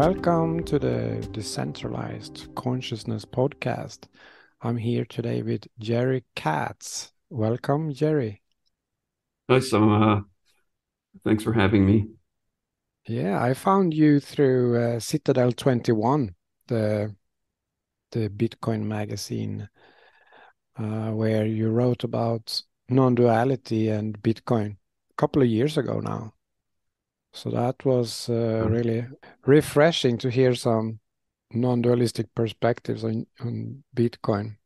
Welcome to the Decentralized Consciousness Podcast. I'm here today with Jerry Katz. Welcome, Jerry. Hi, so thanks for having me. Yeah, I found you through Citadel 21, the Bitcoin magazine, where you wrote about non-duality and Bitcoin a couple of years ago now. So that was really refreshing to hear some non-dualistic perspectives on Bitcoin.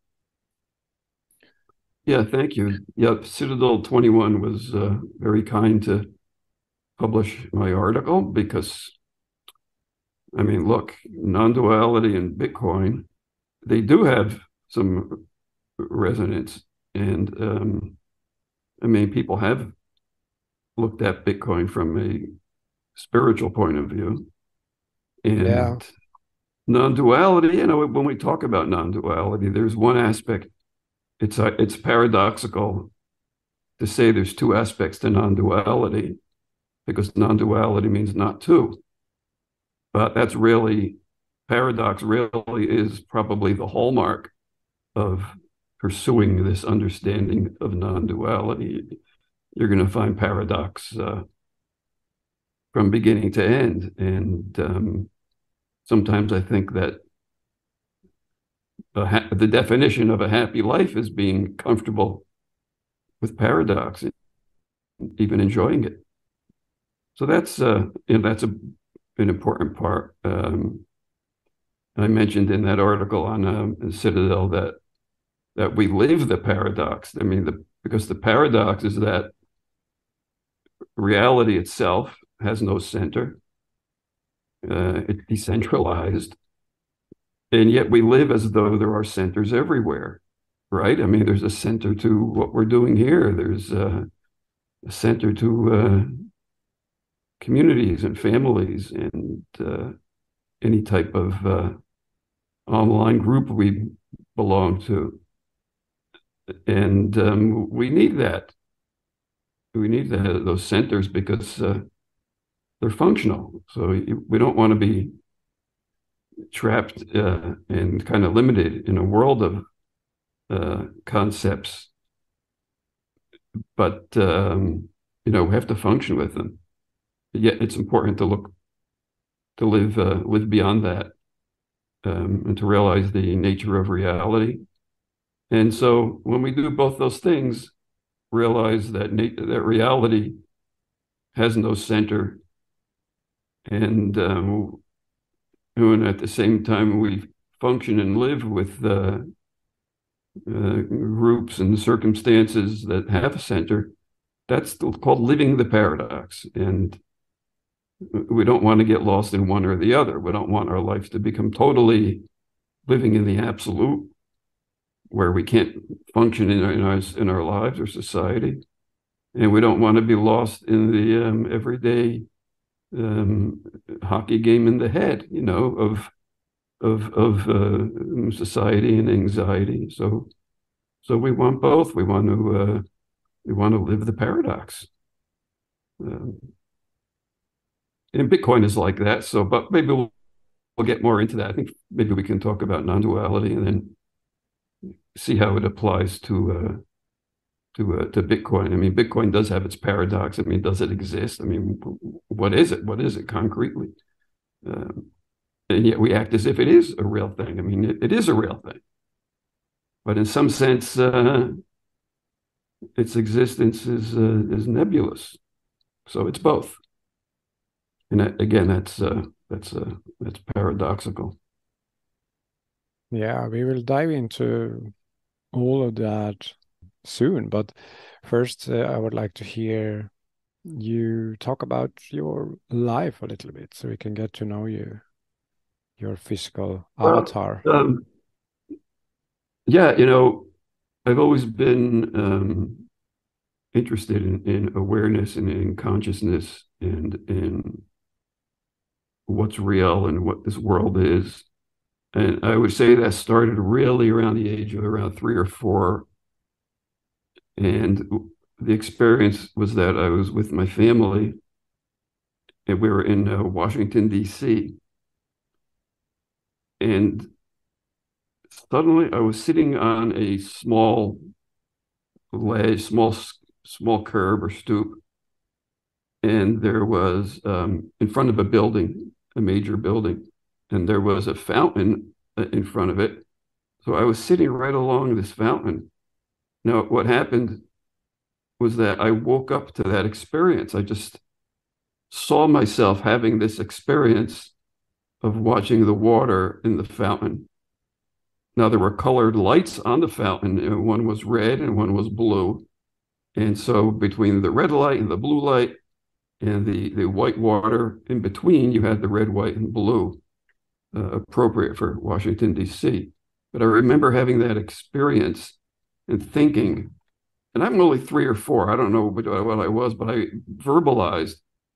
Yeah, thank you. Yep, Citadel 21 was very kind to publish my article because, I mean, look, non-duality and Bitcoin, they do have some resonance. And I mean, people have looked at Bitcoin from a spiritual point of view. Yeah, And non-duality, when we talk about non-duality, there's one aspect, it's paradoxical to say there's two aspects to non-duality because non-duality means not two. But that's really, paradox really is probably the hallmark of pursuing this understanding of non-duality. You're going to find paradox from beginning to end. And sometimes I think that the definition of a happy life is being comfortable with paradox and even enjoying it. So that's an important part. I mentioned in that article on Citadel that we live the paradox. I mean, because the paradox is that reality itself has no center. It's decentralized, and yet we live as though there are centers everywhere, right? I mean, there's a center to what we're doing here. There's a center to communities and families and any type of online group we belong to. And we need that. We need those centers because they're functional. So we don't want to be trapped and kind of limited in a world of concepts, but we have to function with them. Yet it's important to live beyond that, and to realize the nature of reality. And so when we do both those things, realize that reality has no center, and at the same time we function and live with groups and circumstances that have a center. That's called living the paradox. And we don't want to get lost in one or the other. We don't want our life to become totally living in the absolute, where we can't function in our lives or society. And we don't want to be lost in the everyday hockey game in the head, of society and anxiety. So we want both. We want to live the paradox. Um, and Bitcoin is like that. So, but maybe we'll get more into that. I think maybe we can talk about non-duality and then see how it applies to Bitcoin. I mean, Bitcoin does have its paradox. I mean, does it exist? I mean, what is it? What is it concretely? Um, and yet we act as if it is a real thing. I mean, it is a real thing, but in some sense, its existence is nebulous. So it's both. And again, that's paradoxical. yeah, we will dive into all of that soon. But first, I would like to hear you talk about your life a little bit so we can get to know you, your physical Well, avatar. yeah, I've always been interested in awareness and in consciousness and in what's real and what this world is. And I would say that started really around the age of around 3 or 4. And the experience was that I was with my family and we were in Washington, D.C. And suddenly I was sitting on a small ledge, small curb or stoop, and there was in front of a building, a major building, and there was a fountain in front of it. So I was sitting right along this fountain. Now, what happened was that I woke up to that experience. I just saw myself having this experience of watching the water in the fountain. Now, there were colored lights on the fountain, and one was red and one was blue. And so between the red light and the blue light and the white water in between, you had the red, white, and blue, appropriate for Washington, D.C. But I remember having that experience and thinking, and I'm only 3 or 4, I don't know what I was, but I verbalized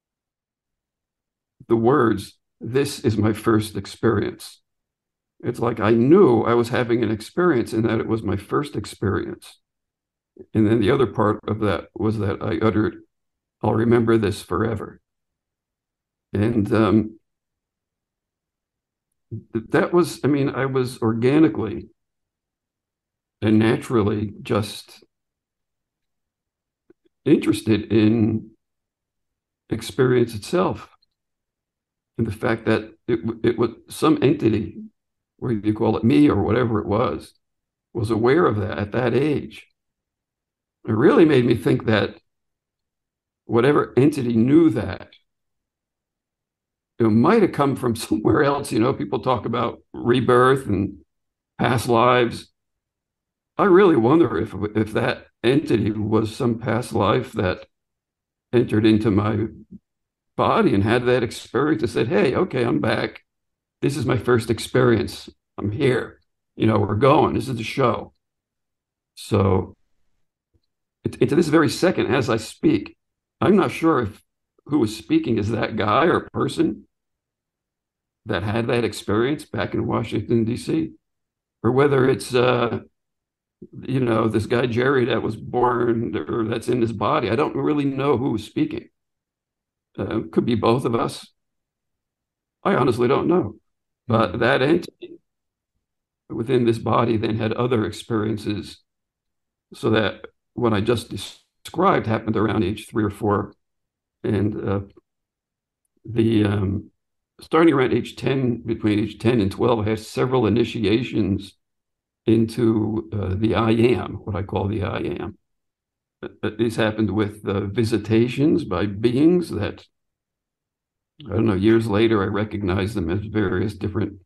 the words, "This is my first experience." It's like I knew I was having an experience and that it was my first experience. And then the other part of that was that I uttered, "I'll remember this forever." And that was, I mean, I was organically and naturally just interested in experience itself and the fact that it was some entity, whether you call it me or whatever it was aware of that at that age. It really made me think that whatever entity knew that, it might have come from somewhere else. You know, people talk about rebirth and past lives. I really wonder if that entity was some past life that entered into my body and had that experience and said, "Hey, okay, I'm back. This is my first experience. I'm here. You know, we're going. This is the show." So, into this very second, as I speak, I'm not sure if who was speaking is that guy or person that had that experience back in Washington, D.C., or whether it's this guy Jerry that was born or that's in his body. I don't really know who was speaking. Could be both of us. I honestly don't know. But that entity within this body then had other experiences, so that what I just described happened around age 3 or 4, and the starting around age 10, between age 10 and 12, I had several initiations into the I am, what I call the I am. This happened with visitations by beings that, I don't know, years later, I recognized them as various different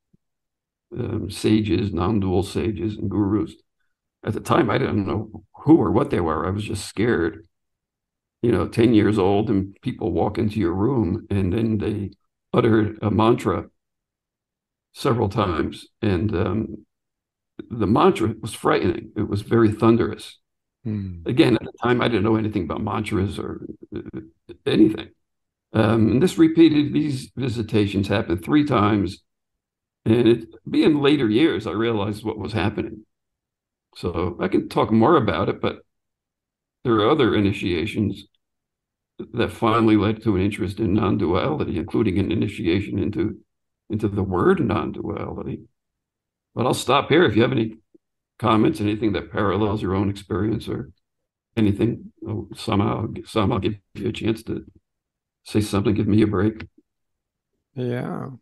sages, non-dual sages and gurus. At the time, I didn't know who or what they were. I was just scared. 10 years old, and people walk into your room and then they utter a mantra several times. And the mantra was frightening. It was very thunderous. Again, at the time, I didn't know anything about mantras or anything. And these visitations happened 3 times. And being later years, I realized what was happening. So I can talk more about it, but there are other initiations that finally led to an interest in non-duality, including an initiation into the word non-duality. But I'll stop here. If you have any comments, anything that parallels your own experience or anything, somehow I'll give you a chance to say something, give me a break. Yeah.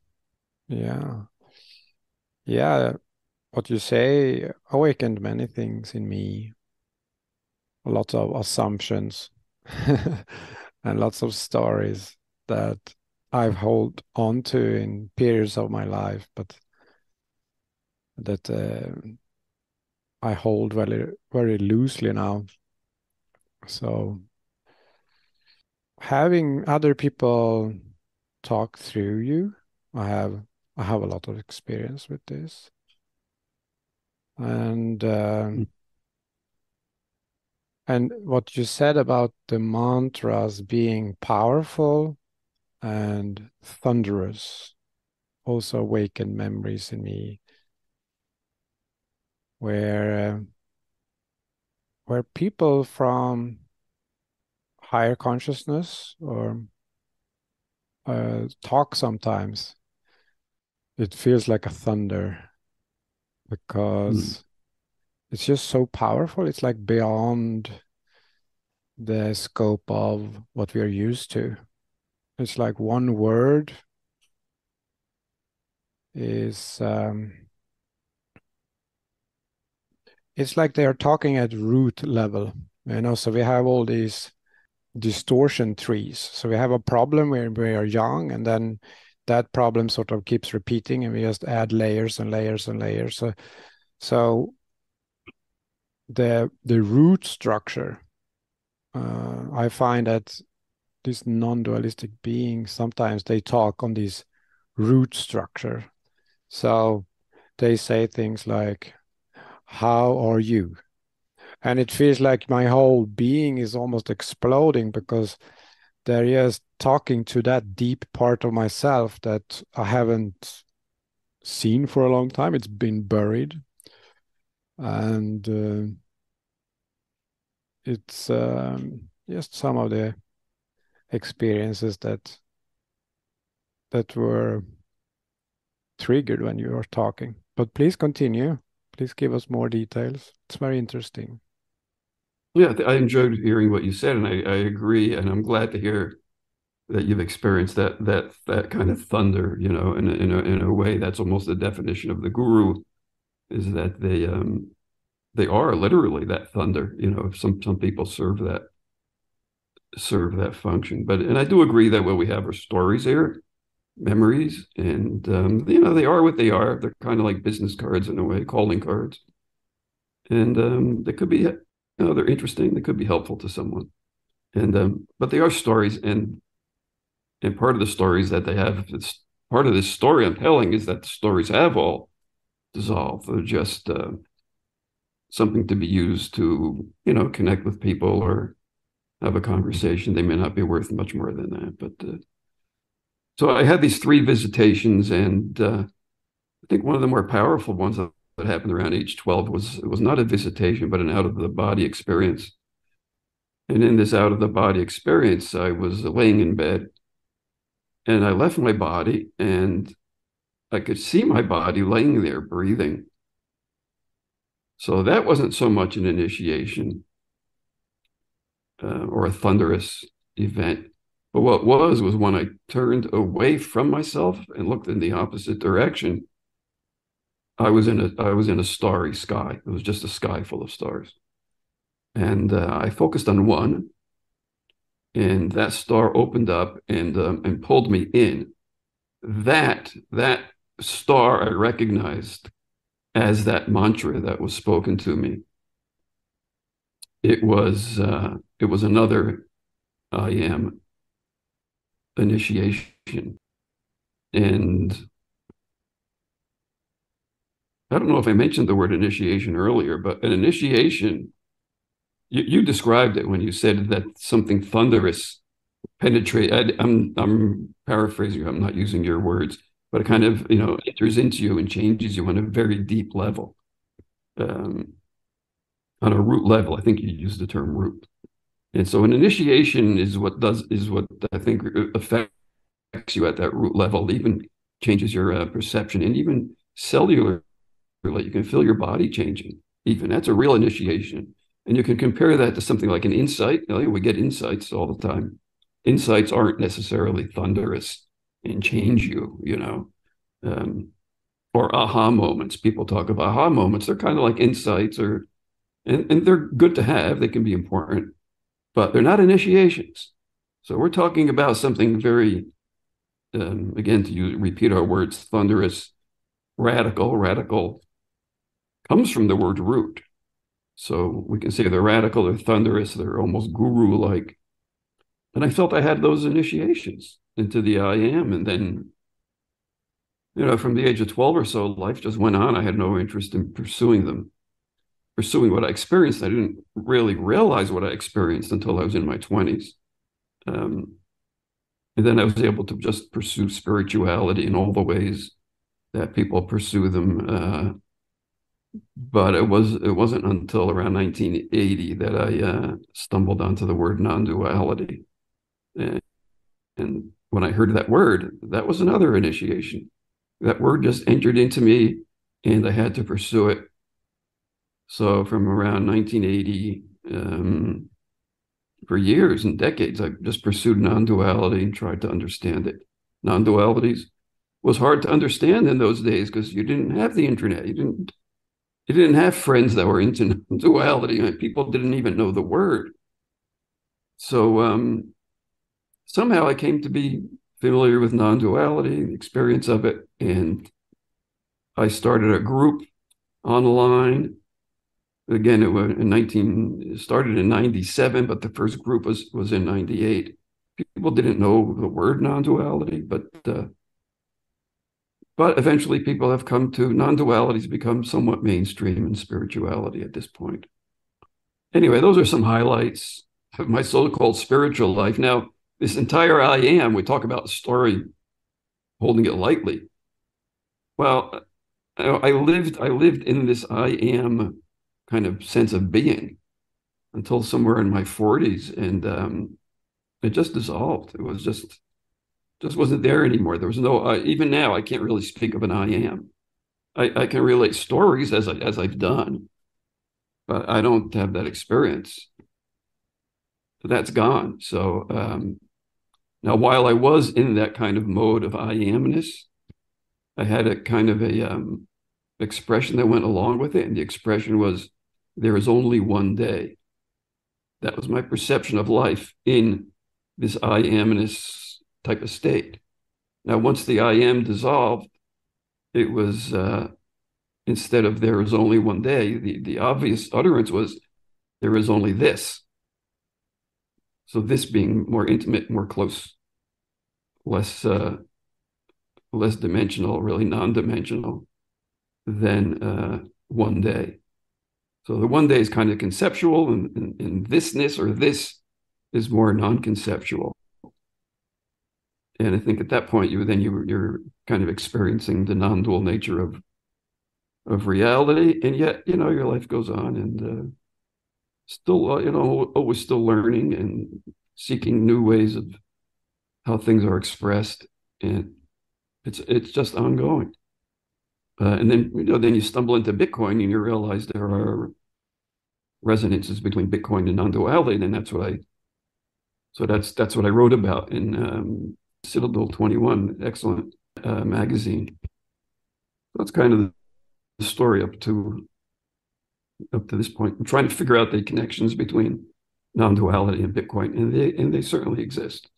What you say awakened many things in me, a lot of assumptions and lots of stories that I've held on to in periods of my life, but that I hold very, very loosely now. So having other people talk through you, I have a lot of experience with this. And what you said about the mantras being powerful and thunderous also awakened memories in me where people from higher consciousness or talk sometimes it feels like a thunder Mm. because it's just so powerful. It's like beyond the scope of what we are used to. It's like one word is it's like they are talking at root level, you know. So we have all these distortion trees. So we have a problem where we are young, and then that problem sort of keeps repeating, and we just add layers and layers and layers. So the root structure, I find that these non-dualistic beings sometimes they talk on this root structure. So they say things like, "How are you?" And it feels like my whole being is almost exploding because they're just talking to that deep part of myself that I haven't seen for a long time. It's been buried. And it's just some of the experiences that were triggered when you were talking. But please continue. Please give us more details. It's very interesting. Yeah, I enjoyed hearing what you said, and I agree, and I'm glad to hear that you've experienced that kind of thunder, you know, in a way that's almost the definition of the guru, is that they are literally that thunder, you know. Some people serve that function, but and I do agree that what we have are stories here, memories, and you know, they are what they are. They're kind of like business cards in a way, calling cards, and they could be, you know, they're interesting. They could be helpful to someone, and but they are stories, and part of the stories that they have, it's part of this story I'm telling is that the stories have all dissolved. They're just something to be used to, you know, connect with people or have a conversation. They may not be worth much more than that, but so I had these three visitations, and I think one of the more powerful ones that happened around age 12 was, it was not a visitation, but an out of the body experience. And in this out of the body experience, I was laying in bed and I left my body and I could see my body laying there breathing. So that wasn't so much an initiation or a thunderous event. But what was when I turned away from myself and looked in the opposite direction, I was in a starry sky. It was just a sky full of stars. And I focused on one, and that star opened up and pulled me in. That star I recognized as that mantra that was spoken to me. It was another I am initiation, and I don't know if I mentioned the word initiation earlier, but an initiation, you described it when you said that something thunderous penetrate. I'm paraphrasing. I'm not using your words, but it kind of, you know, enters into you and changes you on a very deep level, um, on a root level. I think you used the term root. And so an initiation is what I think affects you at that root level, even changes your perception, and even cellular. Like you can feel your body changing. Even that's a real initiation, and you can compare that to something like an insight. You know, we get insights all the time. Insights aren't necessarily thunderous and change you, you know, um, or aha moments. People talk of aha moments. They're kind of like insights, or and they're good to have. They can be important, but they're not initiations. So we're talking about something very, again, repeat our words, thunderous, radical. Radical comes from the word root. So we can say they're radical, they're thunderous, they're almost guru-like. And I felt I had those initiations into the I am. And then, you know, from the age of 12 or so, life just went on. I had no interest in pursuing them, pursuing what I experienced. I didn't really realize what I experienced until I was in my 20s. Um, and then I was able to just pursue spirituality in all the ways that people pursue them. But it wasn't until around 1980 that I stumbled onto the word non-duality. And when I heard that word, that was another initiation. that word just entered into me, and I had to pursue it. So from around 1980, for years and decades, I just pursued non-duality and tried to understand it. Non-dualities was hard to understand in those days because you didn't have the internet. You didn't have friends that were into duality. And people didn't even know the word. So somehow I came to be familiar with non-duality, the experience of it, and I started a group online. Again, started in 97, but the first group was in 98. People didn't know the word non-duality, but eventually people have come to non-duality has become somewhat mainstream in spirituality at this point. Anyway, those are some highlights of my so-called spiritual life. Now, this entire I am, we talk about the story, holding it lightly. Well, I lived in this I am kind of sense of being until somewhere in my 40s, and it just dissolved. It was just wasn't there anymore. There was no even now I can't really speak of an I am. I can relate stories as I've done, but I don't have that experience. So that's gone. So now, while I was in that kind of mode of I amness, I had a kind of a expression that went along with it, and the expression was, "There is only one day." That was my perception of life in this I amness type of state. Now, once the I am dissolved, it was instead of "there is only one day," the obvious utterance was, "There is only this." So this being more intimate, more close, less less dimensional, really non-dimensional than one day. So the one day is kind of conceptual, and thisness or this is more non-conceptual. And I think at that point you're kind of experiencing the non-dual nature of reality, and yet your life goes on, and still always still learning and seeking new ways of how things are expressed, and it's just ongoing. And then you stumble into Bitcoin and you realize there are resonances between Bitcoin and non-duality, and that's what I wrote about in Citadel 21, excellent magazine. That's kind of the story up to this point. I'm trying to figure out the connections between non-duality and Bitcoin, and they certainly exist.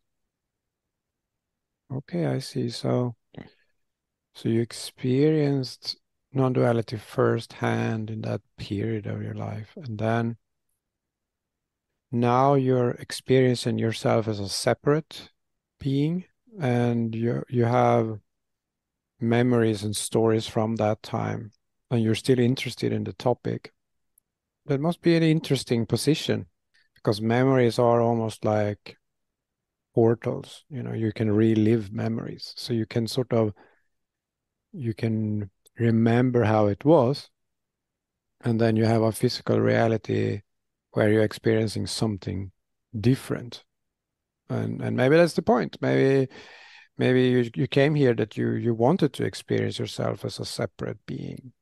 Okay, I see. So you experienced non-duality firsthand in that period of your life, and then now you're experiencing yourself as a separate being, and you have memories and stories from that time, and you're still interested in the topic. That must be an interesting position, because memories are almost like portals. You can relive memories, so you can remember how it was, and then you have a physical reality where you're experiencing something different. And maybe that's the point. Maybe you came here that you wanted to experience yourself as a separate being.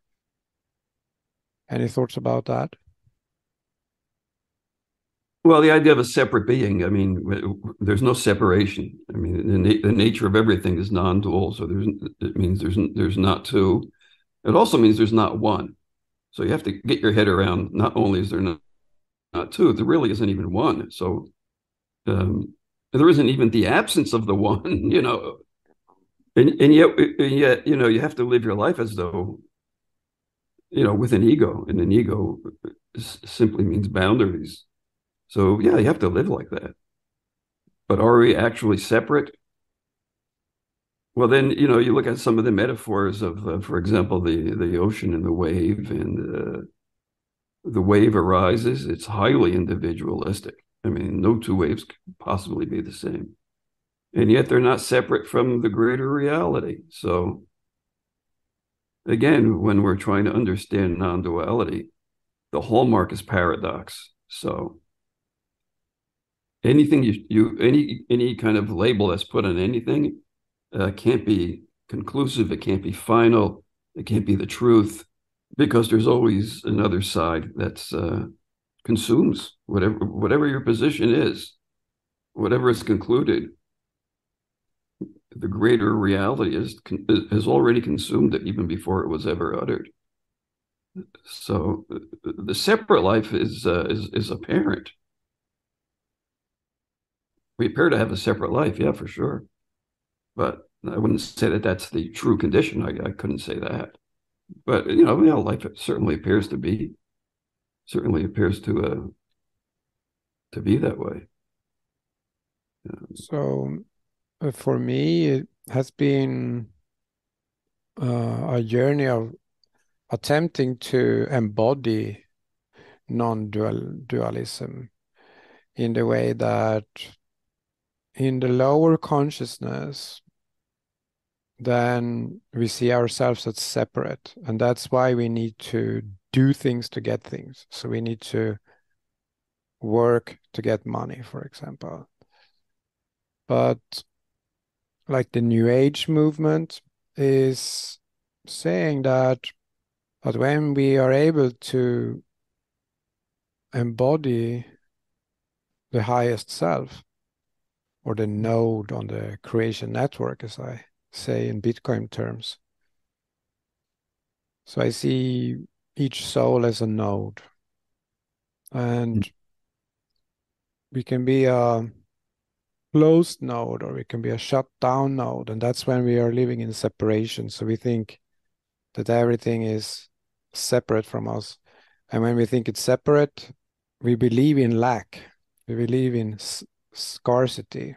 Any thoughts about that? Well, the idea of a separate being, I mean, there's no separation. I mean, the nature of everything is non-dual, so it means there's not two. It also means there's not one. So you have to get your head around, not only is there not two, there really isn't even one. So there isn't even the absence of the one, and yet, you have to live your life as though, with an ego, and an ego simply means boundaries. So yeah, you have to live like that. But are we actually separate? Well, then, you look at some of the metaphors of, for example, the ocean and the wave, and the wave arises. It's highly individualistic. I mean, no two waves could possibly be the same. And yet they're not separate from the greater reality. So again, when we're trying to understand non-duality, the hallmark is paradox. So anything any kind of label that's put on anything can't be conclusive. It can't be final. It can't be the truth, because there's always another side that's consumes whatever your position is, whatever is concluded. The greater reality has already consumed it even before it was ever uttered. So the separate life is apparent. We appear to have a separate life, yeah, for sure. But I wouldn't say that that's the true condition. I couldn't say that. But life certainly appears to be that way. So for me, it has been a journey of attempting to embody non-dualism in the way that in the lower consciousness, then we see ourselves as separate. And that's why we need to do things to get things. So we need to work to get money, for example. But like the New Age movement is saying that when we are able to embody the highest self, or the node on the creation network, as I say in Bitcoin terms. So I see each soul as a node. And we can be a closed node, or we can be a shut down node. And that's when we are living in separation. So we think that everything is separate from us. And when we think it's separate, we believe in lack. We believe in scarcity.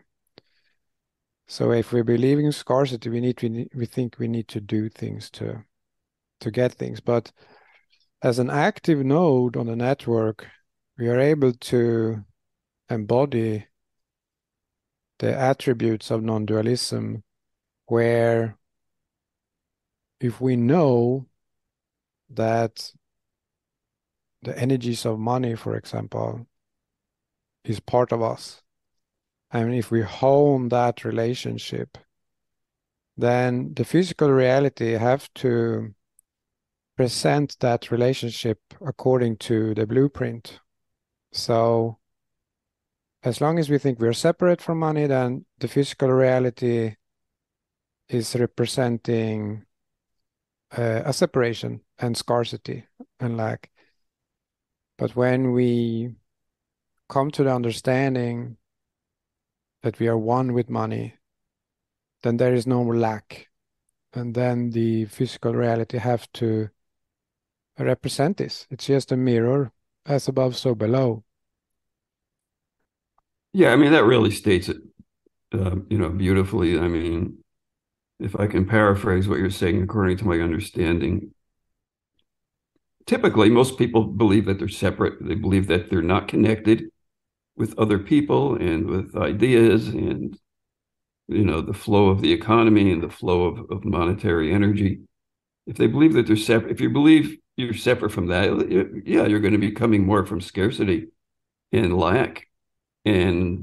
So if we believe in scarcity, we think we need to do things to get things. But as an active node on the network, we are able to embody the attributes of non-dualism, where if we know that the energies of money, for example, is part of us, and if we hone that relationship, then the physical reality have to present that relationship according to the blueprint. So as long as we think we're separate from money, then the physical reality is representing a separation and scarcity and lack. But when we come to the understanding that we are one with money, then there is no lack. And then the physical reality have to represent this. It's just a mirror, as above, so below. Yeah, I mean, that really states it, beautifully. I mean, if I can paraphrase what you're saying, according to my understanding, typically most people believe that they're separate. They believe that they're not connected with other people and with ideas and, the flow of the economy and the flow of monetary energy. If they believe that they're separate, if you believe you're separate from that, yeah, you're going to be coming more from scarcity and lack. And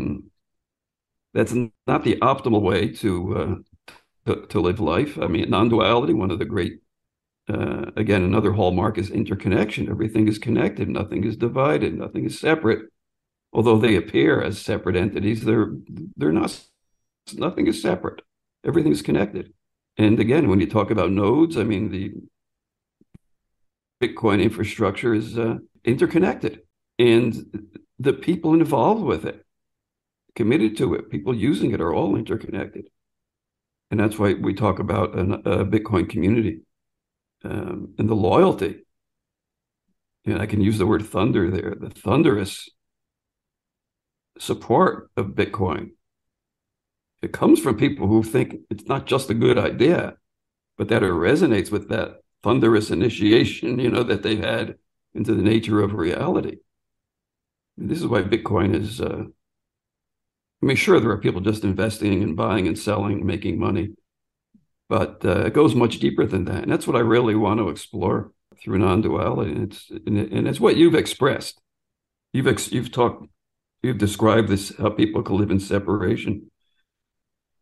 that's not the optimal way to live life. I mean, non-duality, one of the great, again, another hallmark is interconnection. Everything is connected. Nothing is divided. Nothing is separate. Although they appear as separate entities, they're not. Nothing is separate. Everything is connected. And again, when you talk about nodes, I mean, the Bitcoin infrastructure is interconnected, and the people involved with it, committed to it, people using it, are all interconnected. And that's why we talk about a Bitcoin community, and the loyalty. And I can use the word thunder there, the thunderous support of Bitcoin. It comes from people who think it's not just a good idea, but that it resonates with that thunderous initiation, that they've had into the nature of reality. And this is why Bitcoin is, I mean, sure, there are people just investing and buying and selling, making money, but it goes much deeper than that. And that's what I really want to explore through non-duality. And it's what you've expressed. You've described this, how people can live in separation.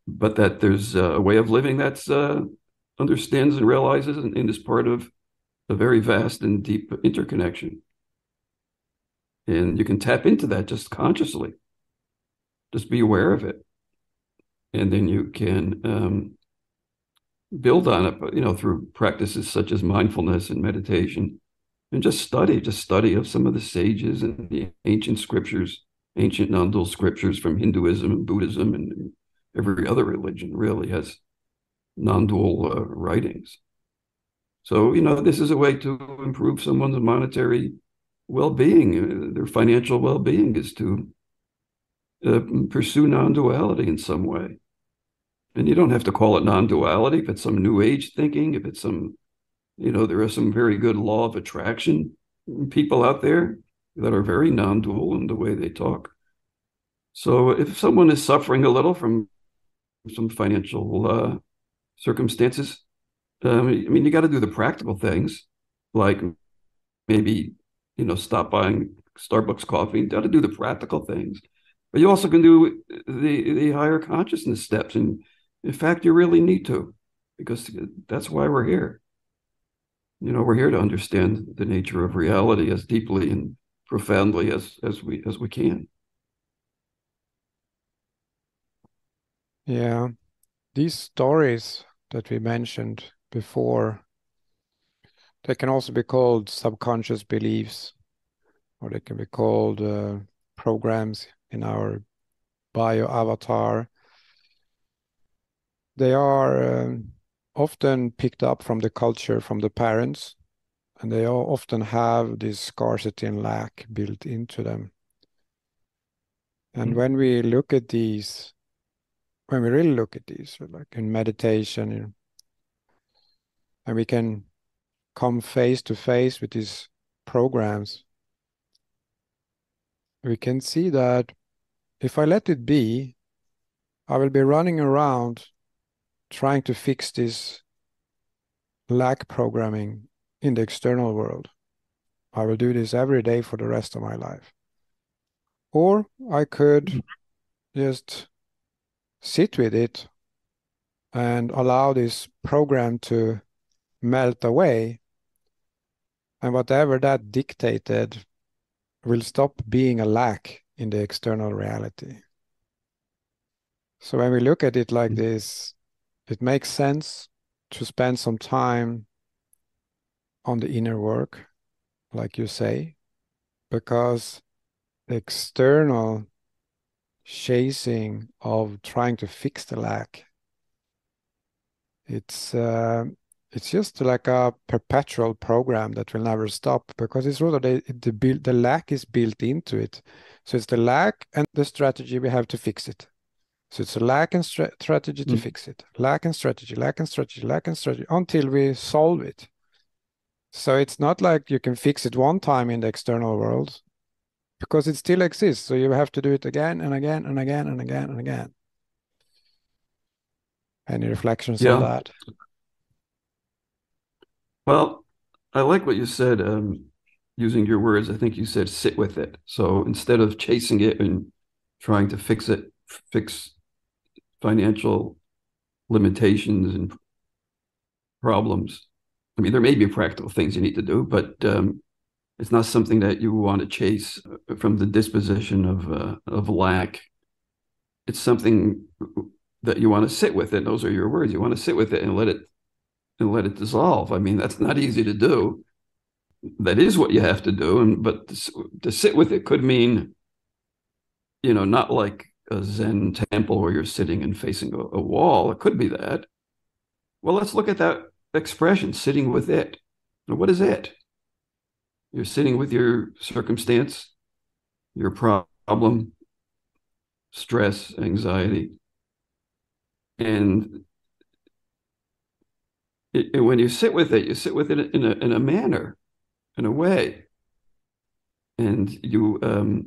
but that there's a way of living that's understands and realizes and is part of a very vast and deep interconnection. And you can tap into that just consciously, just be aware of it. And then you can build on it, through practices such as mindfulness and meditation, and just study of some of the sages and the ancient scriptures, ancient non-dual scriptures from Hinduism and Buddhism, and every other religion really has non-dual writings. So, this is a way to improve someone's monetary well-being. Their financial well-being is to pursue non-duality in some way. And you don't have to call it non-duality if it's some new age thinking, if it's some, there are some very good law of attraction people out there that are very non-dual in the way they talk. So if someone is suffering a little from some financial circumstances, you got to do the practical things, like maybe, stop buying Starbucks coffee. You got to do the practical things, but you also can do the higher consciousness steps. And in fact, you really need to, because that's why we're here. We're here to understand the nature of reality as deeply and profoundly as we can. Yeah, these stories that we mentioned before, they can also be called subconscious beliefs, or they can be called programs in our bio avatar. They are often picked up from the culture, from the parents, and they all often have this scarcity and lack built into them. And when we look at these, when we really look at these, like in meditation, and we can come face to face with these programs, we can see that if I let it be, I will be running around trying to fix this lack programming in the external world. I will do this every day for the rest of my life. Or I could just sit with it and allow this program to melt away, and whatever that dictated will stop being a lack in the external reality. So when we look at it like this, it makes sense to spend some time on the inner work, like you say, because the external chasing of trying to fix the lack, it's just like a perpetual program that will never stop, because it's rather the lack is built into it. So it's the lack and the strategy we have to fix it. So it's a lack and strategy to fix it. Lack and strategy, lack and strategy, lack and strategy, until we solve it. So it's not like you can fix it one time in the external world, because it still exists. So you have to do it again and again and again and again and again. Any reflections on that? Well, I like what you said, using your words. I think you said sit with it. So instead of chasing it and trying to fix financial limitations and problems. There may be practical things you need to do, but it's not something that you want to chase from the disposition of lack. It's something that you want to sit with it. Those are your words. You want to sit with it and let it dissolve. That's not easy to do. That is what you have to do. But to sit with it could mean, not like a Zen temple where you're sitting and facing a wall. It could be that. Well, let's look at that expression, sitting with it. Now, what is it? You're sitting with your circumstance, your problem, stress, anxiety. And when you sit with it in a manner, in a way. And you,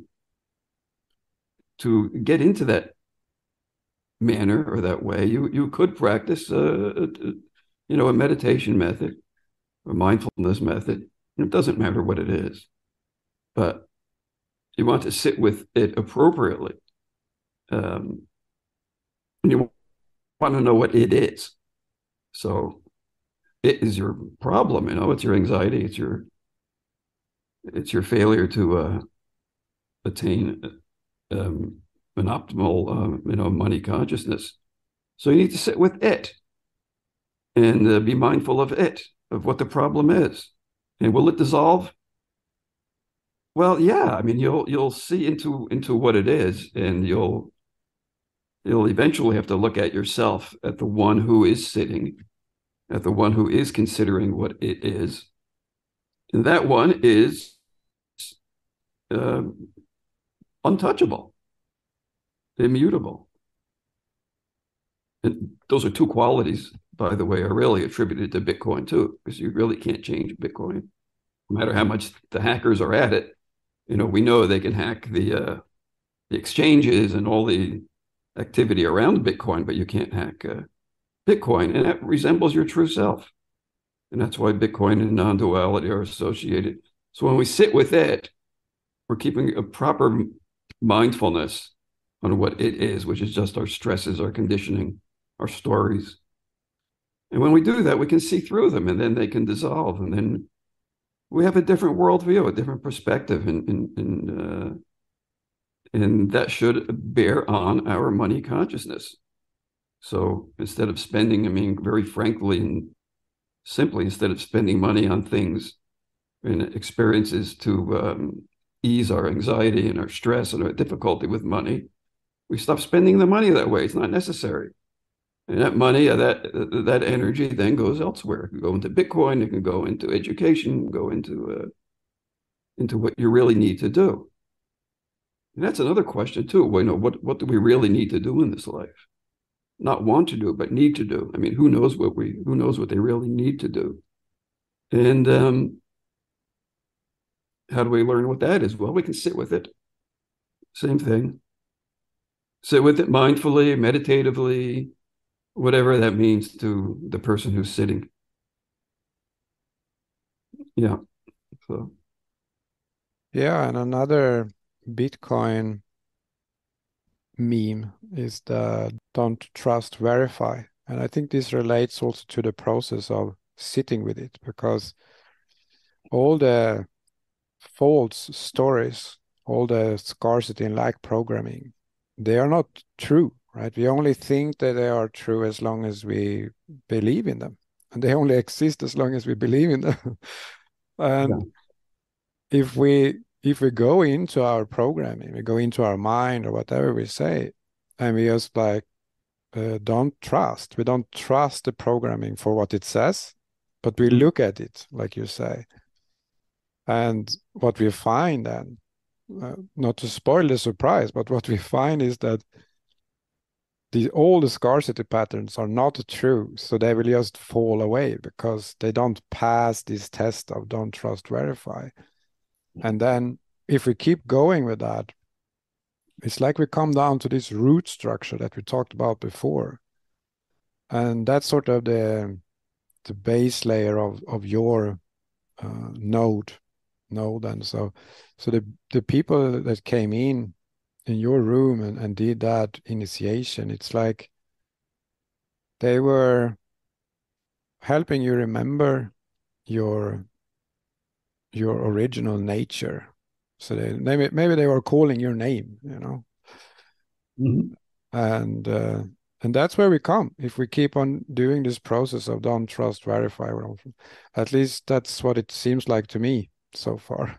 to get into that manner or that way, you could practice a meditation method, a mindfulness method. It doesn't matter what it is, but you want to sit with it appropriately. You want to know what it is. So it is your problem, it's your anxiety, it's your failure to attain an optimal, money consciousness. So you need to sit with it and be mindful of it, of what the problem is. And will it dissolve? Well, yeah. I mean, you'll see into what it is, and you'll eventually have to look at yourself, at the one who is sitting, at the one who is considering what it is. And that one is uh, untouchable, immutable. And those are two qualities, by the way, are really attributed to Bitcoin too, because you really can't change Bitcoin, no matter how much the hackers are at it. We know they can hack the exchanges and all the activity around Bitcoin, but you can't hack Bitcoin, and that resembles your true self. And that's why Bitcoin and non-duality are associated. So when we sit with it, we're keeping a proper mindfulness on what it is, which is just our stresses, our conditioning, our stories. And when we do that, we can see through them, and then they can dissolve, and then we have a different worldview, a different perspective, and that should bear on our money consciousness. So instead of spending, I mean, very frankly and simply, instead of spending money on things and experiences to ease our anxiety and our stress and our difficulty with money, we stop spending the money that way. It's not necessary. And that money, that energy then goes elsewhere. It can go into Bitcoin, it can go into education, go into what you really need to do. And that's another question too. Well, what do we really need to do in this life? Not want to do, but need to do. I mean, who knows what they really need to do? And how do we learn what that is? Well, we can sit with it. Same thing. Sit with it mindfully, meditatively, whatever that means to the person who's sitting. Yeah. So. Yeah, and another Bitcoin meme is the don't trust, verify. And I think this relates also to the process of sitting with it, because all the false stories, all the scarcity and lack programming, they are not true, right? We only think that they are true as long as we believe in them. And they only exist as long as we believe in them. And if we go into our programming, we go into our mind or whatever we say, and we just like don't trust. We don't trust the programming for what it says, but we look at it, like you say. And what we find then, not to spoil the surprise, but what we find is that all the scarcity patterns are not true. So they will just fall away because they don't pass this test of don't trust, verify. And then if we keep going with that, it's like we come down to this root structure that we talked about before. And that's sort of the base layer of your node. And so the people that came in your room and did that initiation, it's like they were helping you remember your original nature. So maybe they were calling your name, Mm-hmm. And that's where we come if we keep on doing this process of don't trust, verify. At least that's what it seems like to me so far.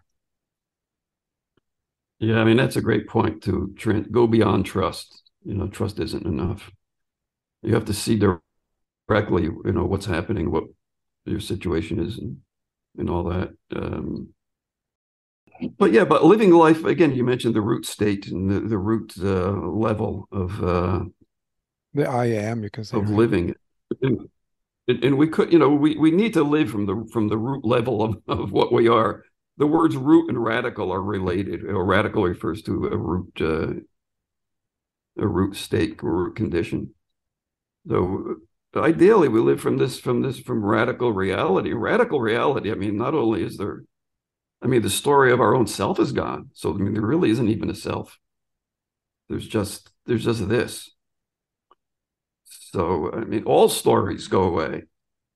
Yeah, I mean, that's a great point to go beyond trust. Trust isn't enough. You have to see directly, what's happening, what your situation is, and all that. But living life, again, you mentioned the root state and the root level of The I am, you can say, of right? living. And we could, we need to live from the root level of what we are. The words root and radical are related. Radical refers to a root state or root condition. So ideally, we live from radical reality. Radical reality. I mean, not only is there, I mean, the story of our own self is gone. So I mean, there really isn't even a self. There's just this. So, I mean, all stories go away.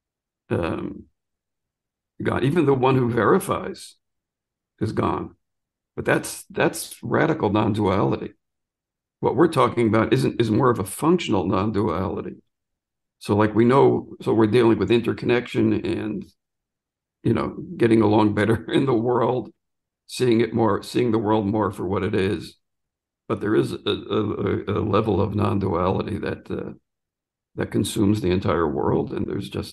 God, even the one who verifies is gone. But that's radical non-duality. What we're talking about is more of a functional non-duality. So like we know, so we're dealing with interconnection and getting along better in the world, seeing the world more for what it is. But there is a level of non-duality that consumes the entire world, and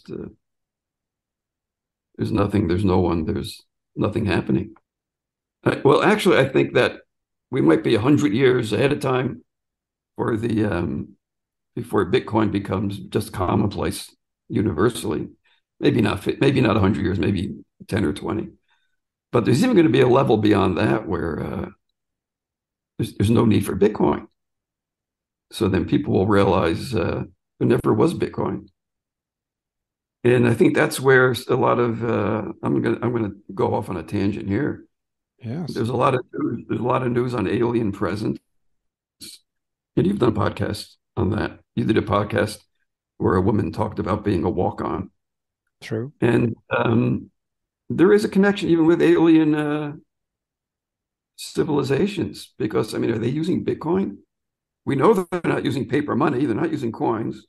there's nothing, there's no one, there's nothing happening. Well, actually, I think that we might be 100 years ahead of time for before Bitcoin becomes just commonplace universally. Maybe not 100 years, maybe 10 or 20. But there's even going to be a level beyond that where there's no need for Bitcoin. So then people will realize there never was Bitcoin. And I think that's where a lot of I'm gonna go off on a tangent here. Yes. There's a lot of news on alien presence. And you've done podcasts on that. You did a podcast where a woman talked about being a walk-on. True. And there is a connection even with alien civilizations, because I mean, are they using Bitcoin? We know they're not using paper money. They're not using coins.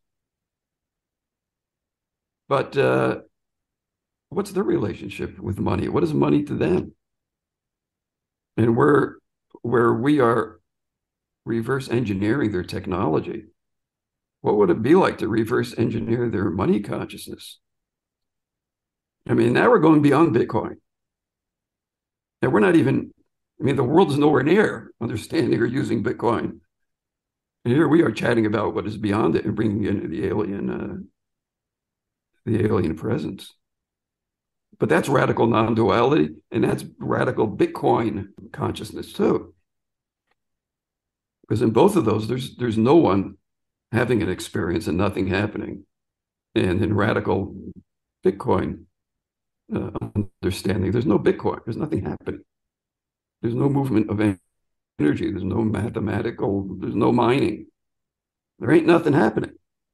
But what's their relationship with money? What is money to them? And where we are reverse engineering their technology, what would it be like to reverse engineer their money consciousness? I mean, now we're going beyond Bitcoin. And we're not even, I mean, the world is nowhere near understanding or using Bitcoin. And here we are chatting about what is beyond it and bringing in the alien presence. But that's radical non-duality, and that's radical Bitcoin consciousness too. Because in both of those, there's no one having an experience and nothing happening. And in radical Bitcoin understanding, there's no Bitcoin, there's nothing happening. There's no movement of energy, there's no there's no mining. There ain't nothing happening.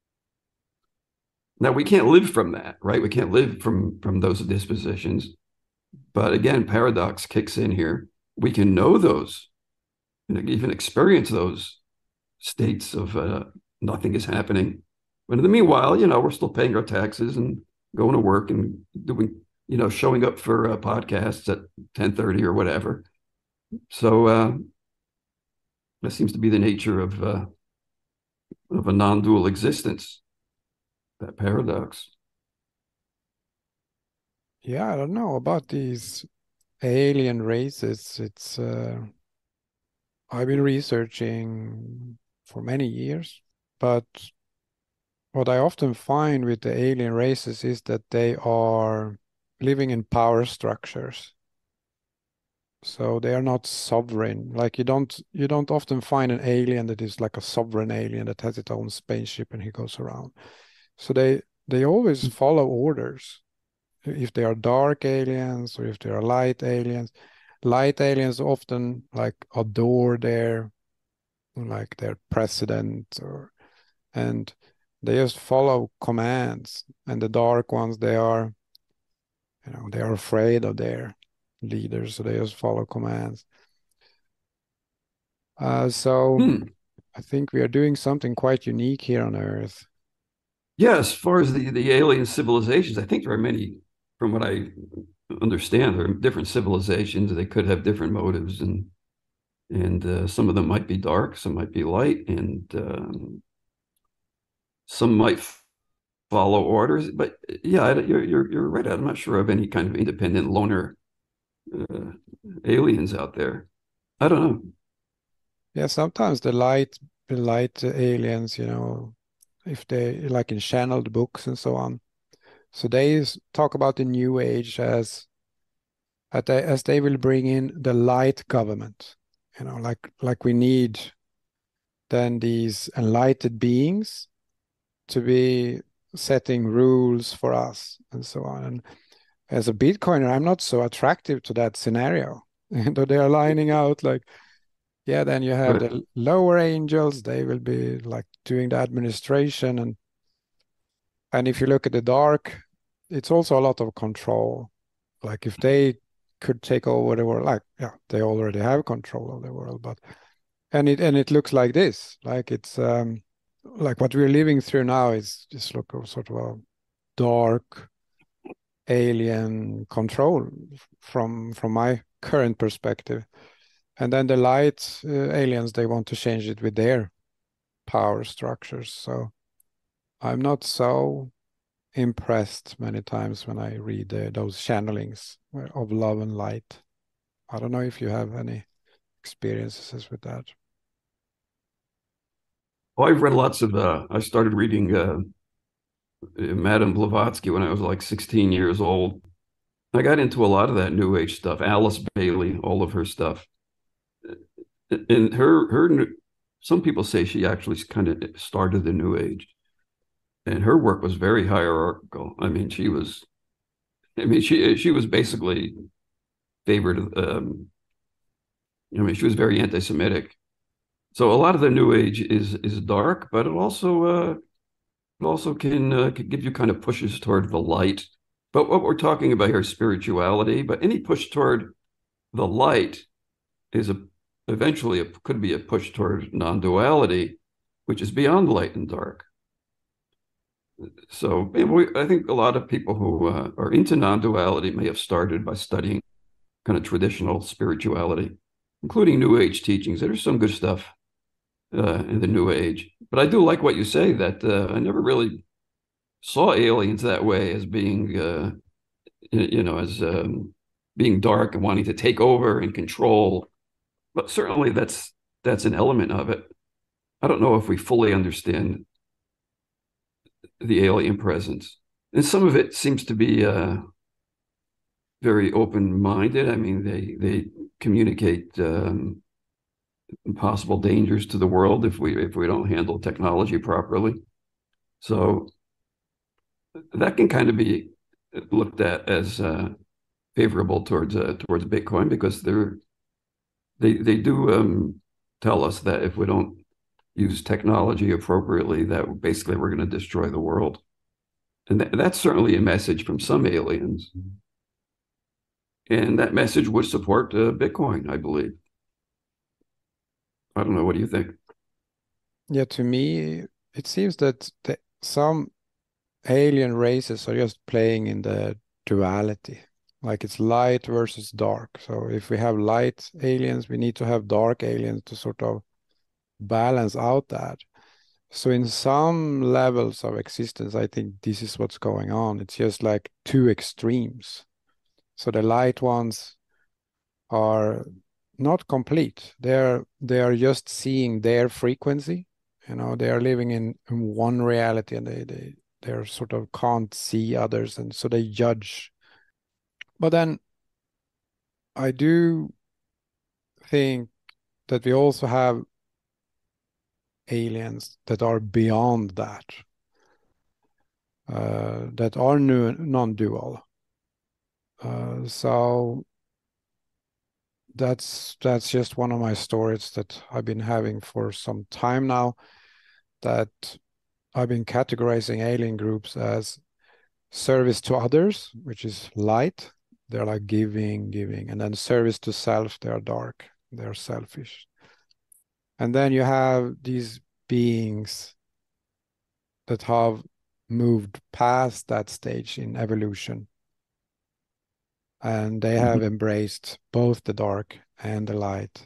Now we can't live from that, right? We can't live from those dispositions. But again, paradox kicks in here. We can know those and even experience those states of nothing is happening. But in the meanwhile, we're still paying our taxes and going to work and doing, showing up for podcasts at 10:30 or whatever. So that seems to be the nature of a non-dual existence. That paradox. Yeah, I don't know about these alien races. It's I've been researching for many years, but what I often find with the alien races is that they are living in power structures. So they are not sovereign. Like you don't often find an alien that is like a sovereign alien that has its own spaceship and he goes around. So they always follow orders. If they are dark aliens or if they are light aliens often like adore their president and they just follow commands. And the dark ones, they are afraid of their leaders, so they just follow commands. So I think we are doing something quite unique here on Earth. Yeah, as far as the alien civilizations, I think there are many, from what I understand, there are different civilizations. They could have different motives, and some of them might be dark, some might be light, and some might follow orders. But yeah, you're right. I'm not sure of any kind of independent loner aliens out there. I don't know. Yeah, sometimes the light aliens, if they like in channeled books and so on. So they talk about the new age as they will bring in the light government, like we need then these enlightened beings to be setting rules for us and so on. And as a Bitcoiner, I'm not so attractive to that scenario. And they are lining out like, yeah, then you have Right. the lower angels, they will be like doing the administration, and And if you look at the dark, it's also a lot of control. Like if they could take over the world, like yeah, they already have control of the world, but and it looks like this, like it's like what we're living through now is just look of sort of a dark alien control from my current perspective. And then the light aliens, they want to change it with their power structures. So I'm not so impressed many times when I read those channelings of love and light. I don't know if you have any experiences with that. Well, I've read lots of. I started reading Madame Blavatsky when I was like 16 years old. I got into a lot of that New Age stuff. Alice Bailey, all of her stuff, and some people say she actually kind of started the New Age, and her work was very hierarchical. I mean, she was basically favored. I mean, she was very anti-Semitic. So a lot of the New Age is dark, but it also can give you kind of pushes toward the light. But what we're talking about here is spirituality. But any push toward the light is eventually could be a push toward non-duality, which is beyond light and dark. So I think a lot of people who are into non-duality may have started by studying kind of traditional spirituality, including New Age teachings. There's some good stuff in the New Age. But I do like what you say that I never really saw aliens that way as being, as being dark and wanting to take over and control. But certainly that's an element of it. I don't know if we fully understand the alien presence, and some of it seems to be very open-minded. I mean, they communicate possible dangers to the world if we don't handle technology properly. So that can kind of be looked at as favorable towards Bitcoin because they do tell us that if we don't use technology appropriately, that basically we're going to destroy the world, and that's certainly a message from some aliens, and that message would support Bitcoin, I believe. I don't know. What do you think? Yeah, to me, it seems that some alien races are just playing in the duality. Like it's light versus dark. So if we have light aliens, we need to have dark aliens to sort of balance out that. So in some levels of existence, I think this is what's going on. It's just like two extremes. So the light ones are not complete. They are just seeing their frequency. They are living in one reality, and they're sort of can't see others, and so they judge. But then I do think that we also have aliens that are beyond that, that are non-dual. So that's just one of my stories that I've been having for some time now, that I've been categorizing alien groups as service to others, which is light. They're like giving, and then service to self, they are dark, they're selfish. And then you have these beings that have moved past that stage in evolution, and they have embraced both the dark and the light.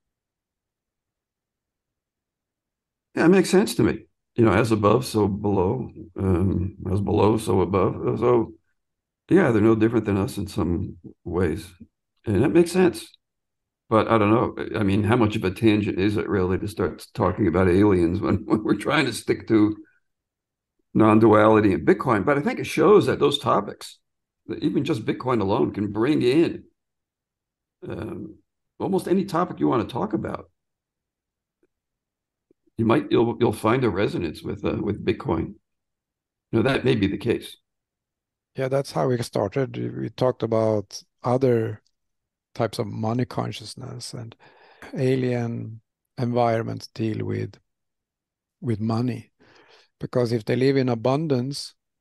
Yeah, it makes sense to me. As above, so below. As below, so above. So yeah, they're no different than us in some ways, and that makes sense. But I don't know. I mean, how much of a tangent is it really to start talking about aliens when we're trying to stick to non-duality and Bitcoin? But I think it shows that those topics, that even just Bitcoin alone, can bring in um, almost any topic you want to talk about. You'll find a resonance with Bitcoin. That may be the case. Yeah, that's how we started. We talked about other types of money consciousness, and alien environments deal with money, because if they live in abundance,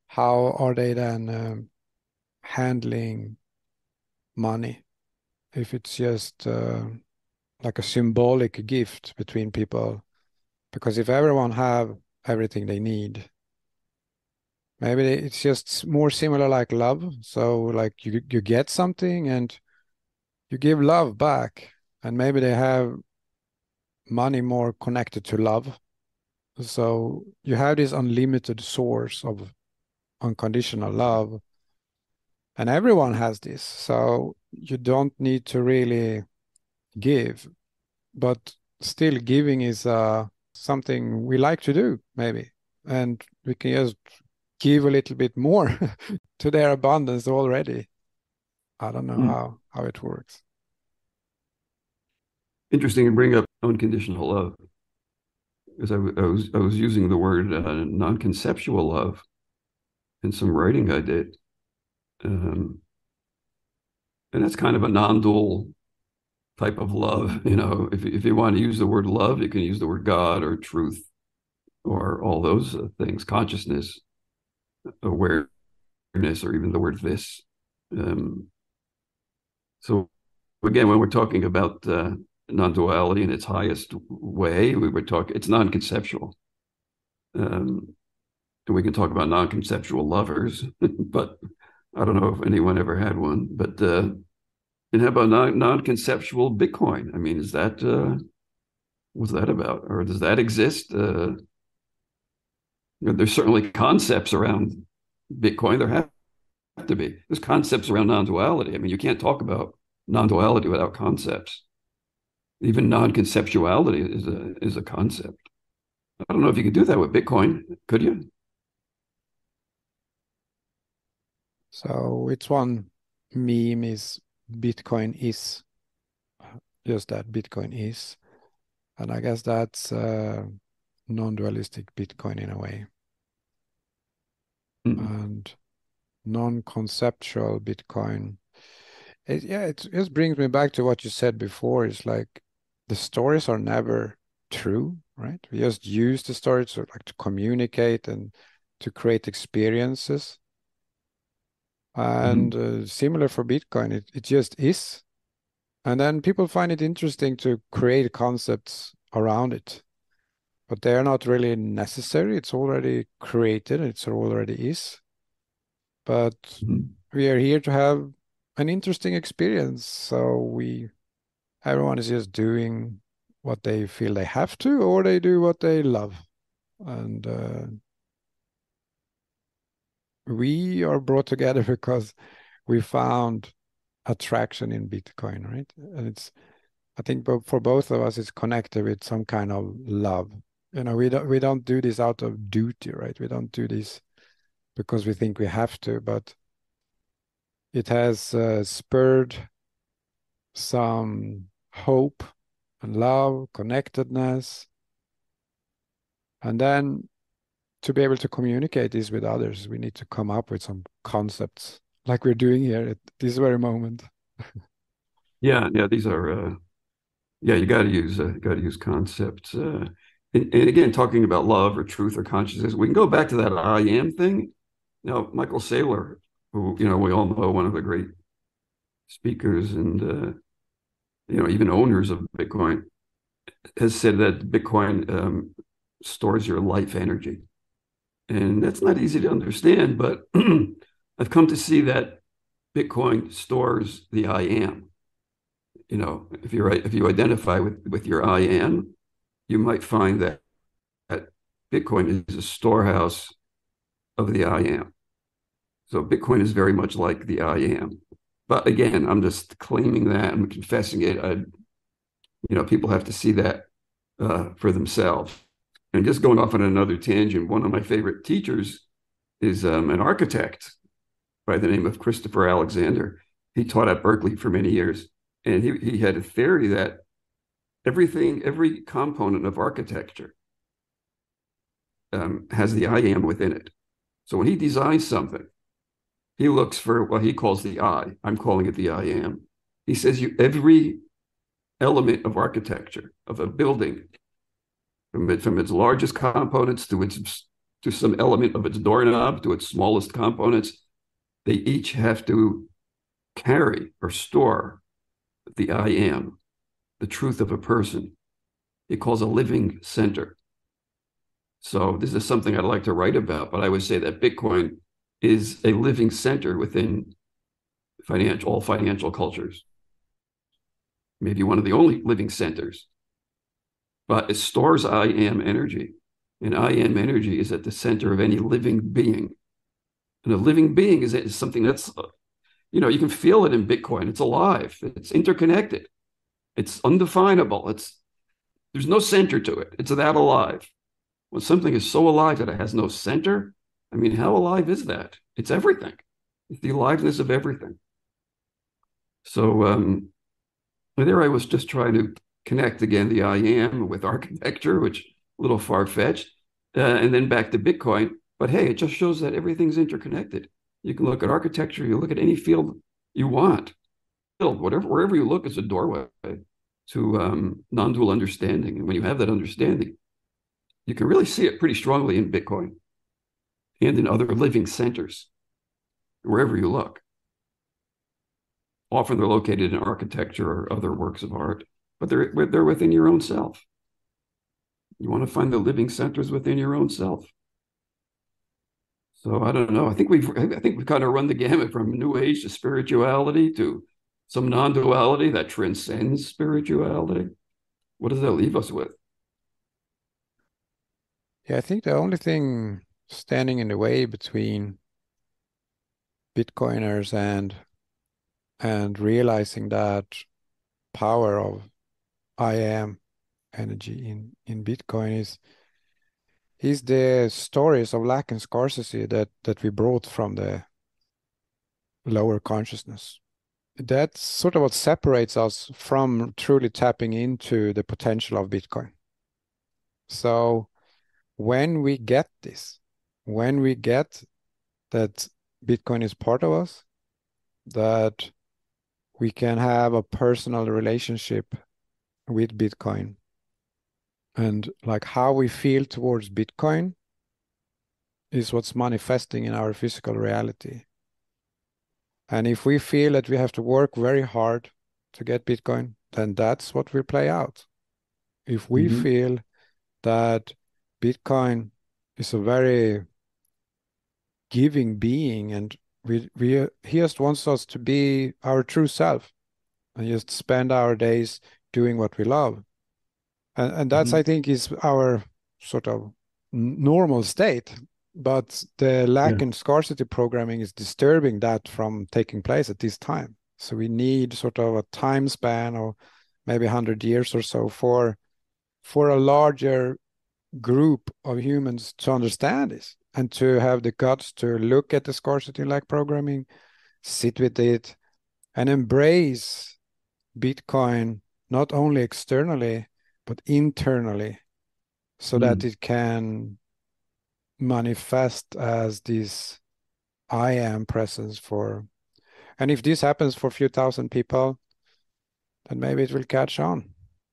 how are they then handling money? If it's just like a symbolic gift between people, because if everyone have everything they need, maybe it's just more similar like love. So like you get something and you give love back, and maybe they have money more connected to love. So you have this unlimited source of unconditional love, and everyone has this. So you don't need to really give, but still giving is something we like to do, maybe. And we can just give a little bit more to their abundance already. I don't know Hmm. how it works. Interesting to bring up unconditional love, because I was using the word non-conceptual love in some writing I did, um, and that's kind of a non-dual type of love. You know, if you want to use the word love, you can use the word God or truth or all those things, consciousness, awareness, or even the word this. Um, so again, when we're talking about non-duality in its highest way, we would talk. It's non-conceptual. Um, and we can talk about non-conceptual lovers, but I don't know if anyone ever had one. But and how about non-conceptual Bitcoin? I mean, is that what's that about, or does that exist? There's certainly concepts around Bitcoin. There have to be. There's concepts around non-duality. I mean, you can't talk about non-duality without concepts. Even non-conceptuality is a concept. I don't know if you could do that with Bitcoin. Could you? So it's one meme is Bitcoin is just that Bitcoin is. And I guess that's non-dualistic Bitcoin in a way. Mm. And non-conceptual Bitcoin. Yeah, it just brings me back to what you said before. It's like the stories are never true, right? We just use the stories to like to communicate and to create experiences. And Mm-hmm. similar for Bitcoin, it just is. And then people find it interesting to create concepts around it, but they're not really necessary. It's already created, it's already is. But Mm-hmm. we are here to have an interesting experience. So everyone is just doing what they feel they have to, or they do what they love. And we are brought together because we found attraction in Bitcoin, right? And I think for both of us, it's connected with some kind of love. You know, we don't do this out of duty, right? We don't do this because we think we have to, but it has spurred some hope and love, connectedness, and then to be able to communicate this with others, we need to come up with some concepts like we're doing here at this very moment. Yeah, yeah. These are yeah. You got to use concepts. And again, talking about love or truth or consciousness, we can go back to that I am thing. Now, Michael Saylor, who we all know, one of the great speakers and even owners of Bitcoin, has said that Bitcoin stores your life energy. And that's not easy to understand, but I've come to see that Bitcoin stores the I am. If you identify with your I am, you might find that Bitcoin is a storehouse of the I am. So Bitcoin is very much like the I am. But again, I'm just claiming that, I'm confessing it. People have to see that for themselves. And just going off on another tangent, one of my favorite teachers is an architect by the name of Christopher Alexander. He taught at Berkeley for many years, and he had a theory that every component of architecture has the I am within it. So when he designs something, he looks for what he calls the I. I'm calling it the I am. He says every element of architecture of a building, from its largest components to to some element of its doorknob, to its smallest components, they each have to carry or store the I am, the truth of a person. He calls a living center. So this is something I'd like to write about, but I would say that Bitcoin is a living center within all financial cultures. Maybe one of the only living centers. But it stores I am energy. And I am energy is at the center of any living being. And a living being is something that's, you can feel it in Bitcoin. It's alive. It's interconnected. It's undefinable. There's no center to it. It's that alive. When something is so alive that it has no center, I mean, how alive is that? It's everything. It's the aliveness of everything. So there I was just trying to connect again the I am with architecture, which a little far-fetched, and then back to Bitcoin. But hey, it just shows that everything's interconnected. You can look at architecture, you look at any field you want. Wherever you look, it's a doorway to non-dual understanding. And when you have that understanding, you can really see it pretty strongly in Bitcoin and in other living centers, wherever you look. Often they're located in architecture or other works of art, but they're within your own self. You want to find the living centers within your own self. So I don't know. I think we've kind of run the gamut from New Age to spirituality to some non-duality that transcends spirituality. What does that leave us with? Yeah, I think the only thing standing in the way between Bitcoiners and realizing that power of I am energy in Bitcoin is the stories of lack and scarcity that we brought from the lower consciousness. That's sort of what separates us from truly tapping into the potential of Bitcoin. So when we get this, when we get that Bitcoin is part of us, that we can have a personal relationship with Bitcoin, and like how we feel towards Bitcoin is what's manifesting in our physical reality. And if we feel that we have to work very hard to get Bitcoin, then that's what will play out. If we feel that Bitcoin is a very giving being and he just wants us to be our true self and just spend our days doing what we love. And that's, I think, is our sort of normal state. But the lack and scarcity programming is disturbing that from taking place at this time. So we need sort of a time span of maybe 100 years or so for a larger group of humans to understand this and to have the guts to look at the scarcity lack programming, sit with it, and embrace Bitcoin not only externally but internally, so that it can manifest as this I am presence for. And if this happens for a few thousand people, then maybe it will catch on.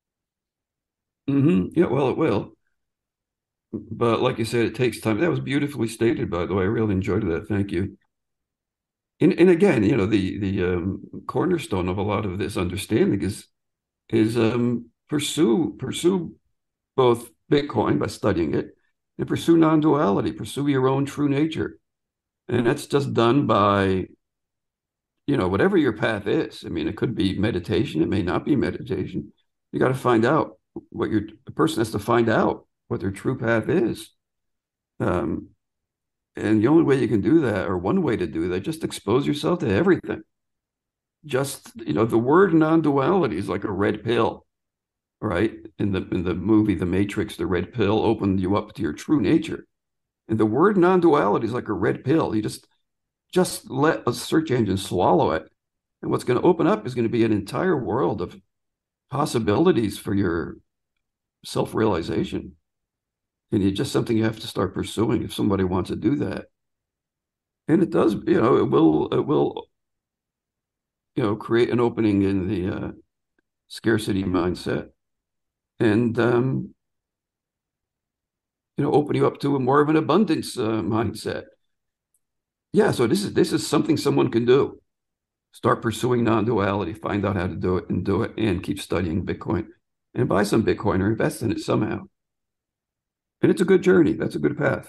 Yeah, well, it will. But like you said, it takes time. That was beautifully stated, by the way. I really enjoyed that. Thank you. And again, the cornerstone of a lot of this understanding is pursue both Bitcoin by studying it and pursue non-duality, pursue your own true nature. And that's just done by, whatever your path is. I mean, it could be meditation, it may not be meditation. You got to find out the person has to find out what their true path is. And the only way you can do that, or one way to do that, just expose yourself to everything. Just, the word non-duality is like a red pill, right? In the movie The Matrix, the red pill opened you up to your true nature. And the word non-duality is like a red pill. You just let a search engine swallow it. And what's going to open up is going to be an entire world of possibilities for your self-realization. And it's just something you have to start pursuing if somebody wants to do that. And it does, it will, create an opening in the scarcity mindset. And open you up to a more of an abundance mindset. Yeah, so this is something someone can do. Start pursuing non-duality, find out how to do it, and keep studying Bitcoin, and buy some Bitcoin or invest in it somehow. And it's a good journey. That's a good path.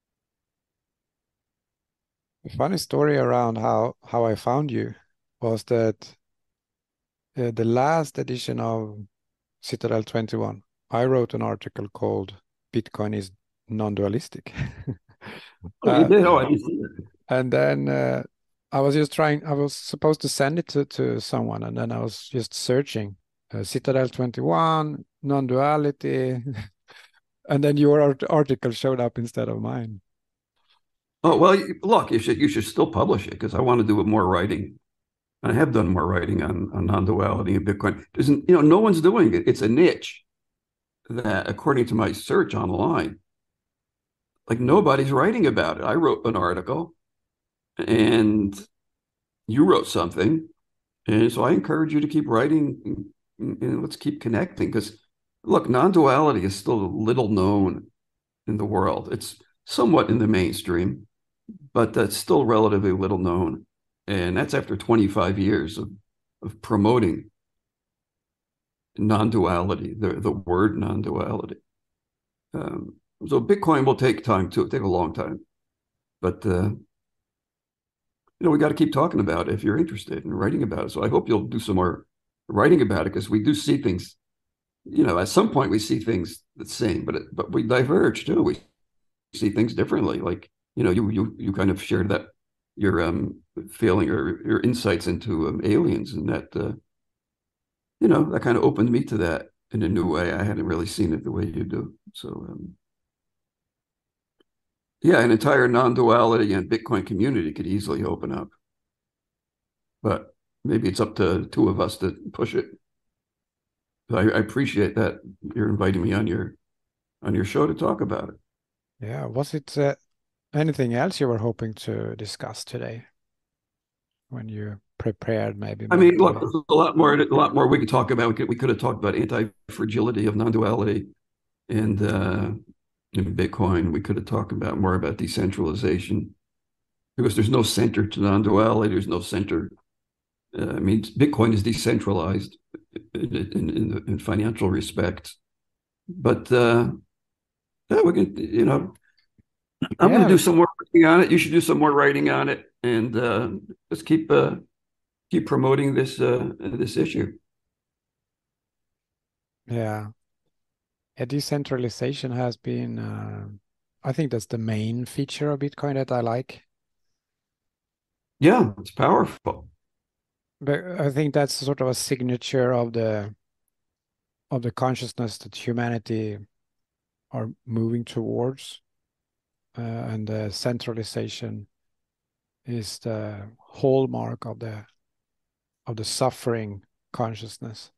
A funny story around how I found you was that the last edition of Citadel 21, I wrote an article called Bitcoin is non-dualistic. Oh, you did? Oh, I didn't see that. And then I was supposed to send it to someone, and then I was just searching Citadel 21, non-duality, and then your article showed up instead of mine. Oh, well, look, you should still publish it because I want to do more writing. I have done more writing on non-duality and Bitcoin. No one's doing it. It's a niche that, according to my search online, like nobody's writing about it. I wrote an article and you wrote something. And so I encourage you to keep writing and let's keep connecting because look, non-duality is still little known in the world. It's somewhat in the mainstream, but that's still relatively little known. And that's after 25 years of promoting non-duality, the word non-duality. So Bitcoin will take time too, take a long time. But we got to keep talking about it if you're interested in writing about it. So I hope you'll do some more writing about it because we do see things. At some point we see things the same, but we diverge too. We see things differently. Like you kind of shared that your feeling or your insights into aliens, and that that kind of opened me to that in a new way. I hadn't really seen it the way you do. So yeah, an entire non-duality and Bitcoin community could easily open up. But maybe it's up to two of us to push it. I appreciate that you're inviting me on your show to talk about it. Yeah, was it anything else you were hoping to discuss today when you prepared maybe I mean, look, mentally? there's a lot more we could talk about. We could have talked about anti-fragility of non-duality and in Bitcoin. We could have talked about more about decentralization because there's no center to non-duality. There's no center. I mean, Bitcoin is decentralized in financial respects, but yeah, we can. I'm going to Yeah, do some more writing on it. You should do some more writing on it, and let's keep promoting this issue. yeah. Yeah, decentralization has been, I think that's the main feature of Bitcoin that I like. Yeah, it's powerful. But I think that's sort of a signature of the consciousness that humanity are moving towards, and the centralization is the hallmark of the suffering consciousness.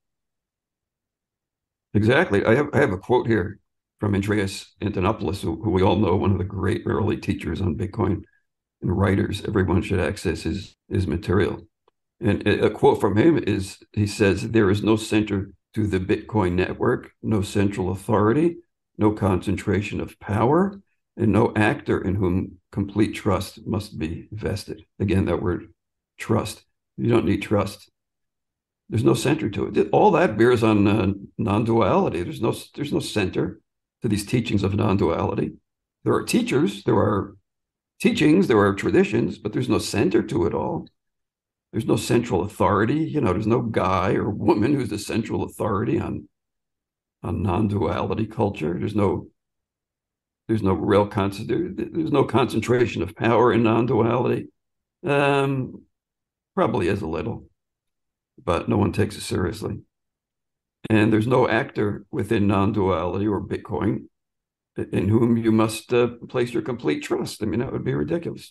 Exactly. I have a quote here from Andreas Antonopoulos, who we all know, one of the great early teachers on Bitcoin and writers. Everyone should access his material. And a quote from him is, he says, there is no center to the Bitcoin network, no central authority, no concentration of power, and no actor in whom complete trust must be vested. Again, that word trust. You don't need trust. There's no center to it. All that bears on non-duality. There's no center to these teachings of non-duality. There are teachers, there are teachings, there are traditions, but there's no center to it all. There's no central authority. There's no guy or woman who's the central authority on non-duality culture. There's no there's no concentration of power in non-duality. Probably is a little, but no one takes it seriously. And there's no actor within non-duality or Bitcoin in whom you must place your complete trust. I mean, that would be ridiculous.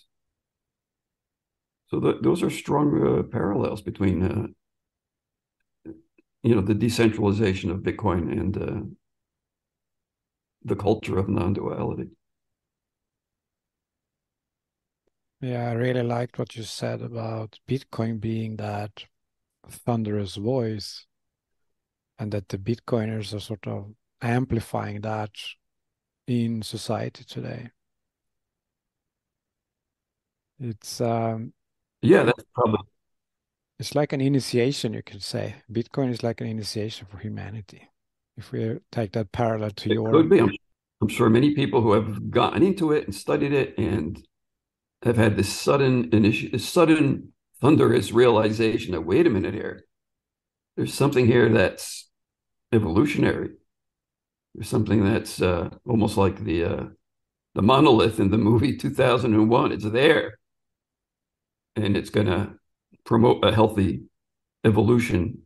So those are strong parallels between the decentralization of Bitcoin and the culture of non-duality. Yeah, I really liked what you said about Bitcoin being that thunderous voice, and that the Bitcoiners are sort of amplifying that in society today. It's Yeah, that's probably it's like an initiation, you could say. Bitcoin is like an initiation for humanity. If we take that parallel to it your could be. I'm sure many people who have gotten into it and studied it and have had this sudden thunderous realization that wait a minute here, there's something here that's evolutionary. There's something that's almost like the monolith in the movie 2001. It's there, and it's going to promote a healthy evolution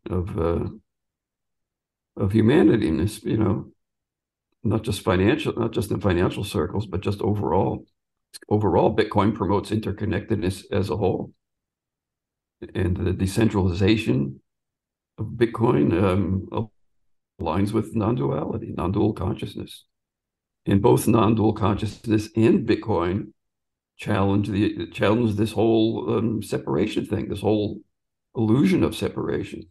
of humanity in this, not just in financial circles, but just overall. Overall, Bitcoin promotes interconnectedness as a whole, and the decentralization of Bitcoin aligns with non-duality, non-dual consciousness. And both non-dual consciousness and Bitcoin challenge this whole separation thing, this whole illusion of separation.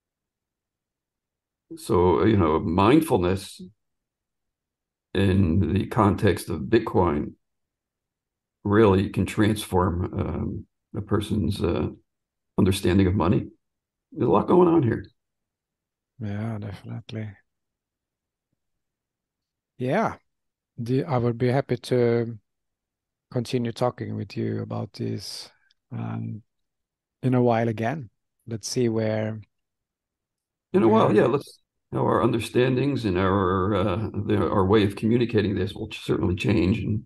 So, mindfulness in the context of Bitcoin really can transform a person's understanding of money. There's a lot going on here. Yeah, definitely. Yeah, I would be happy to continue talking with you about this in a while again. Let's see where. In a while, yeah. Our understandings and our way of communicating this will certainly change, and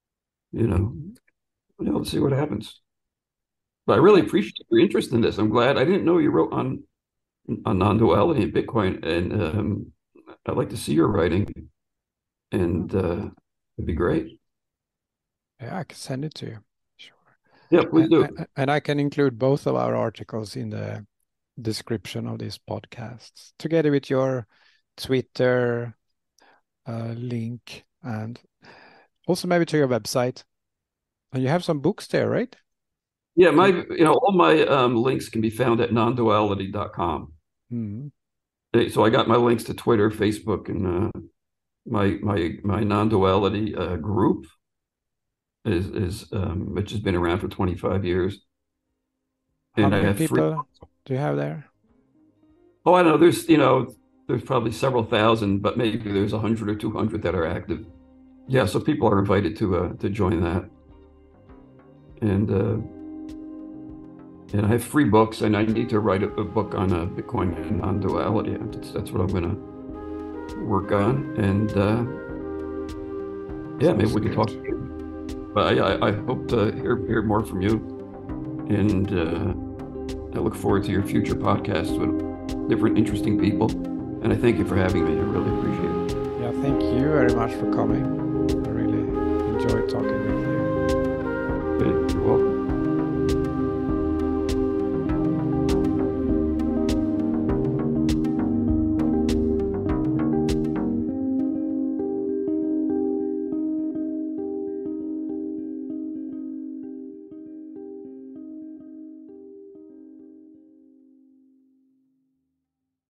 let's see what happens. But I really appreciate your interest in this. I'm glad. I didn't know you wrote on non-duality and Bitcoin, and I'd like to see your writing, and it'd be great. Yeah, I can send it to you. Sure. Yeah, please do. And I can include both of our articles in the description of this podcast, together with your Twitter link, and also maybe to your website. And you have some books there, right? Yeah, all my links can be found at nonduality.com. So I got my links to Twitter, Facebook, and my non-duality group is which has been around for 25 years. How many people do you have there? Oh, I don't know. There's probably several thousand, but maybe there's 100 or 200 that are active. Yeah, so people are invited to join that. And I have free books, and I need to write a book on Bitcoin and non-duality. That's what I'm going to work on. And maybe we can talk. But I hope to hear more from you. And I look forward to your future podcasts with different interesting people. And I thank you for having me. I really appreciate it. Yeah, thank you very much for coming. I really enjoyed talking with you. Good.